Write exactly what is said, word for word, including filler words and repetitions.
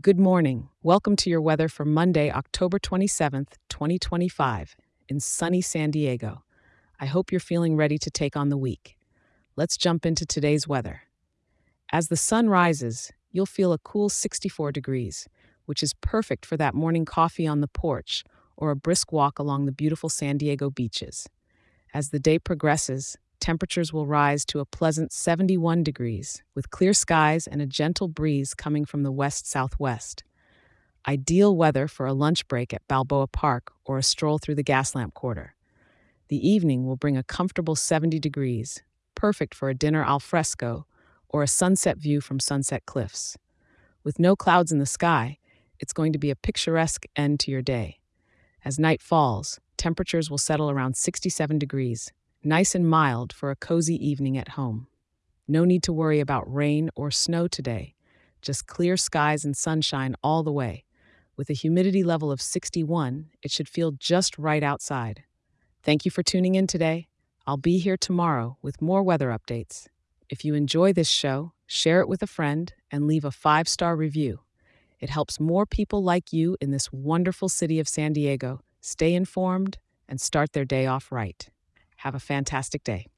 Good morning. Welcome to your weather for Monday, October twenty-seventh, twenty twenty-five, in sunny San Diego. I hope you're feeling ready to take on the week. Let's jump into today's weather. As the sun rises, you'll feel a cool sixty-four degrees, which is perfect for that morning coffee on the porch or a brisk walk along the beautiful San Diego beaches. As the day progresses, temperatures will rise to a pleasant seventy-one degrees, with clear skies and a gentle breeze coming from the west-southwest. Ideal weather for a lunch break at Balboa Park or a stroll through the Gaslamp Quarter. The evening will bring a comfortable seventy degrees, perfect for a dinner al fresco or a sunset view from Sunset Cliffs. With no clouds in the sky, it's going to be a picturesque end to your day. As night falls, temperatures will settle around sixty-seven degrees, nice and mild for a cozy evening at home. No need to worry about rain or snow today, just clear skies and sunshine all the way. With a humidity level of sixty-one, it should feel just right outside. Thank you for tuning in today. I'll be here tomorrow with more weather updates. If you enjoy this show, share it with a friend and leave a five-star review. It helps more people like you in this wonderful city of San Diego stay informed and start their day off right. Have a fantastic day.